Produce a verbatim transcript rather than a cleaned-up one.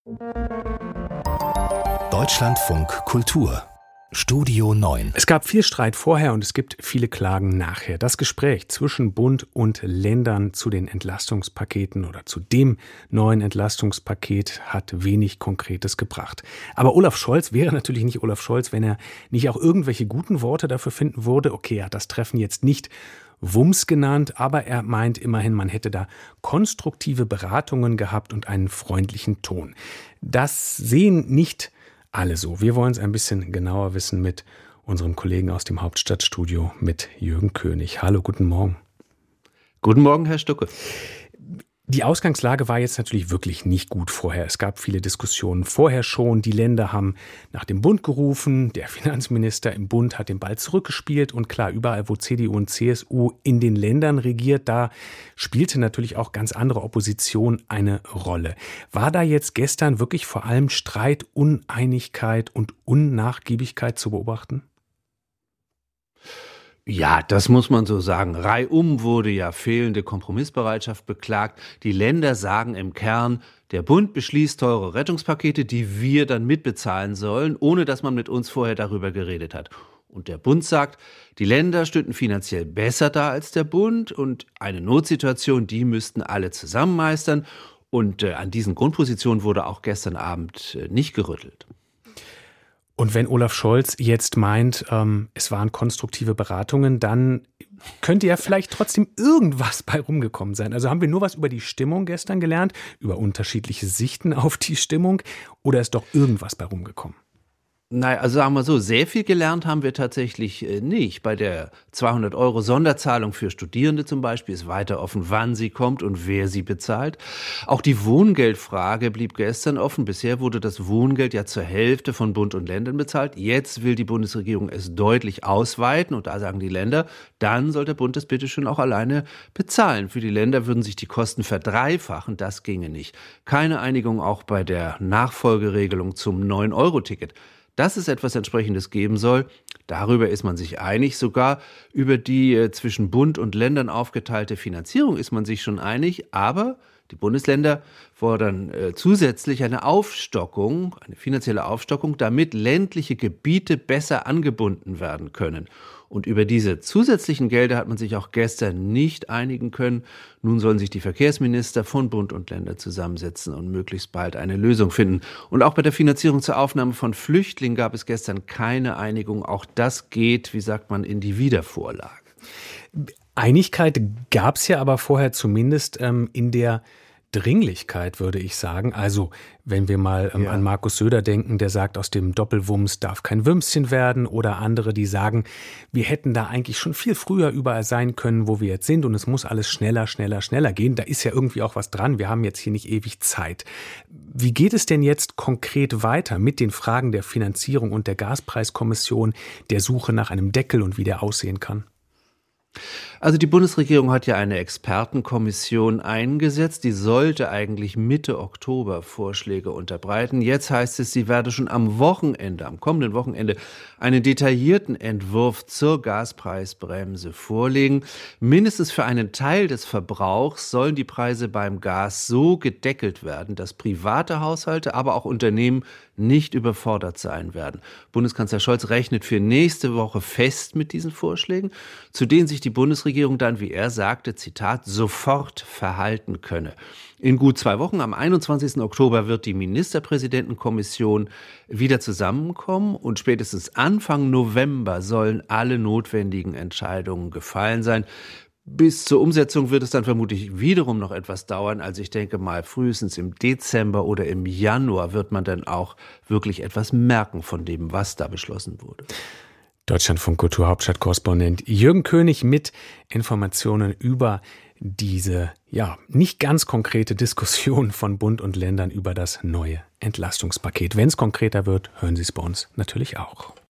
Deutschlandfunk Kultur Studio neun. Es gab viel Streit vorher und es gibt viele Klagen nachher. Das Gespräch zwischen Bund und Ländern zu den Entlastungspaketen oder zu dem neuen Entlastungspaket hat wenig Konkretes gebracht. Aber Olaf Scholz wäre natürlich nicht Olaf Scholz, wenn er nicht auch irgendwelche guten Worte dafür finden würde. Okay, er hat das Treffen jetzt nicht Wumms genannt, aber er meint immerhin, man hätte da konstruktive Beratungen gehabt und einen freundlichen Ton. Das sehen nicht alle so. Wir wollen es ein bisschen genauer wissen mit unserem Kollegen aus dem Hauptstadtstudio, mit Jürgen König. Hallo, guten Morgen. Guten Morgen, Herr Stucke. Die Ausgangslage war jetzt natürlich wirklich nicht gut vorher. Es gab viele Diskussionen vorher schon. Die Länder haben nach dem Bund gerufen. Der Finanzminister im Bund hat den Ball zurückgespielt. Und klar, überall, wo C D U und C S U in den Ländern regiert, da spielte natürlich auch ganz andere Opposition eine Rolle. War da jetzt gestern wirklich vor allem Streit, Uneinigkeit und Unnachgiebigkeit zu beobachten? Ja, das muss man so sagen. Reihum wurde ja fehlende Kompromissbereitschaft beklagt. Die Länder sagen im Kern, der Bund beschließt teure Rettungspakete, die wir dann mitbezahlen sollen, ohne dass man mit uns vorher darüber geredet hat. Und der Bund sagt, die Länder stünden finanziell besser da als der Bund und eine Notsituation, die müssten alle zusammen meistern. Und äh, an diesen Grundpositionen wurde auch gestern Abend äh, nicht gerüttelt. Und wenn Olaf Scholz jetzt meint, ähm, es waren konstruktive Beratungen, dann könnte ja vielleicht trotzdem irgendwas bei rumgekommen sein. Also haben wir nur was über die Stimmung gestern gelernt, über unterschiedliche Sichten auf die Stimmung, oder ist doch irgendwas bei rumgekommen? Naja, also sagen wir so, sehr viel gelernt haben wir tatsächlich nicht. Bei der zweihundert Euro Sonderzahlung für Studierende zum Beispiel ist weiter offen, wann sie kommt und wer sie bezahlt. Auch die Wohngeldfrage blieb gestern offen. Bisher wurde das Wohngeld ja zur Hälfte von Bund und Ländern bezahlt. Jetzt will die Bundesregierung es deutlich ausweiten und da sagen die Länder, dann soll der Bund das bitte schön auch alleine bezahlen. Für die Länder würden sich die Kosten verdreifachen, das ginge nicht. Keine Einigung auch bei der Nachfolgeregelung zum neun Euro Ticket. Dass es etwas Entsprechendes geben soll, darüber ist man sich einig. Sogar über die äh, zwischen Bund und Ländern aufgeteilte Finanzierung ist man sich schon einig. Aber die Bundesländer fordern äh, zusätzlich eine Aufstockung, eine finanzielle Aufstockung, damit ländliche Gebiete besser angebunden werden können. Und über diese zusätzlichen Gelder hat man sich auch gestern nicht einigen können. Nun sollen sich die Verkehrsminister von Bund und Länder zusammensetzen und möglichst bald eine Lösung finden. Und auch bei der Finanzierung zur Aufnahme von Flüchtlingen gab es gestern keine Einigung. Auch das geht, wie sagt man, in die Wiedervorlage. Einigkeit gab es ja aber vorher zumindest ähm, in der Dringlichkeit, würde ich sagen. Also, wenn wir mal ähm, ja. an Markus Söder denken, der sagt, aus dem Doppelwumms darf kein Würmschen werden, oder andere, die sagen, wir hätten da eigentlich schon viel früher überall sein können, wo wir jetzt sind, und es muss alles schneller, schneller, schneller gehen. Da ist ja irgendwie auch was dran. Wir haben jetzt hier nicht ewig Zeit. Wie geht es denn jetzt konkret weiter mit den Fragen der Finanzierung und der Gaspreiskommission, der Suche nach einem Deckel und wie der aussehen kann? Also die Bundesregierung hat ja eine Expertenkommission eingesetzt, die sollte eigentlich Mitte Oktober Vorschläge unterbreiten. Jetzt heißt es, sie werde schon am Wochenende, am kommenden Wochenende, einen detaillierten Entwurf zur Gaspreisbremse vorlegen. Mindestens für einen Teil des Verbrauchs sollen die Preise beim Gas so gedeckelt werden, dass private Haushalte, aber auch Unternehmen nicht überfordert sein werden. Bundeskanzler Scholz rechnet für nächste Woche fest mit diesen Vorschlägen, zu denen sich die Bundesregierung dann, wie er sagte, Zitat, sofort verhalten könne. In gut zwei Wochen, am einundzwanzigsten Oktober, wird die Ministerpräsidentenkommission wieder zusammenkommen und spätestens Anfang November sollen alle notwendigen Entscheidungen gefallen sein. Bis zur Umsetzung wird es dann vermutlich wiederum noch etwas dauern. Also ich denke mal, frühestens im Dezember oder im Januar wird man dann auch wirklich etwas merken von dem, was da beschlossen wurde. Deutschlandfunk Kulturhauptstadtkorrespondent Jürgen König mit Informationen über diese ja nicht ganz konkrete Diskussion von Bund und Ländern über das neue Entlastungspaket. Wenn es konkreter wird, hören Sie es bei uns natürlich auch.